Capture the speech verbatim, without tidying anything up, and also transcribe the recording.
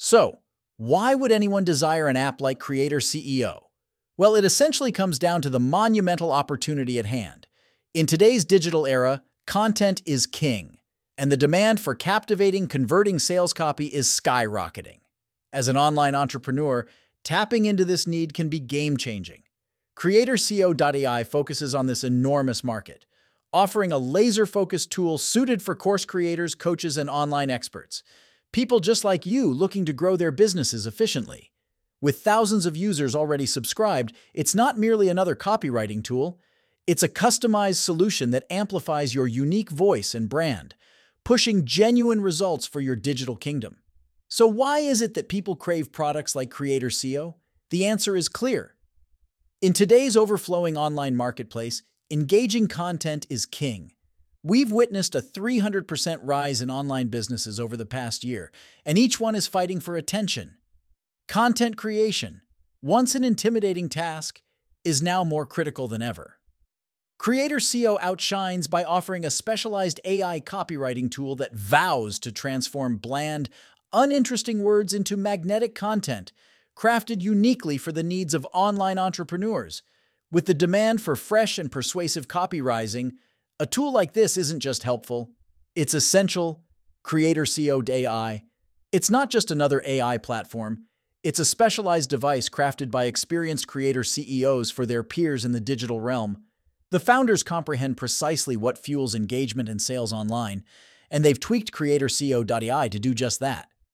So, why would anyone desire an app like Creator C E O? Well, it essentially comes down to the monumental opportunity at hand. In today's digital era, content is king, and the demand for captivating, converting sales copy is skyrocketing. As an online entrepreneur, tapping into this need can be game-changing. Creator C E O dot A I focuses on this enormous market, offering a laser-focused tool suited for course creators, coaches, and online experts. People just like you looking to grow their businesses efficiently. With thousands of users already subscribed, it's not merely another copywriting tool. It's a customized solution that amplifies your unique voice and brand, pushing genuine results for your digital kingdom. So why is it that people crave products like Creator C E O? The answer is clear. In today's overflowing online marketplace, engaging content is king. We've witnessed a three hundred percent rise in online businesses over the past year, and each one is fighting for attention. Content creation, once an intimidating task, is now more critical than ever. Creator C E O outshines by offering a specialized A I copywriting tool that vows to transform bland, uninteresting words into magnetic content, crafted uniquely for the needs of online entrepreneurs. With the demand for fresh and persuasive copywriting, a tool like this isn't just helpful, it's essential. Creator C E O dot A I. It's not just another A I platform, it's a specialized device crafted by experienced creator C E Os for their peers in the digital realm. The founders comprehend precisely what fuels engagement and sales online, and they've tweaked Creator C E O dot A I to do just that.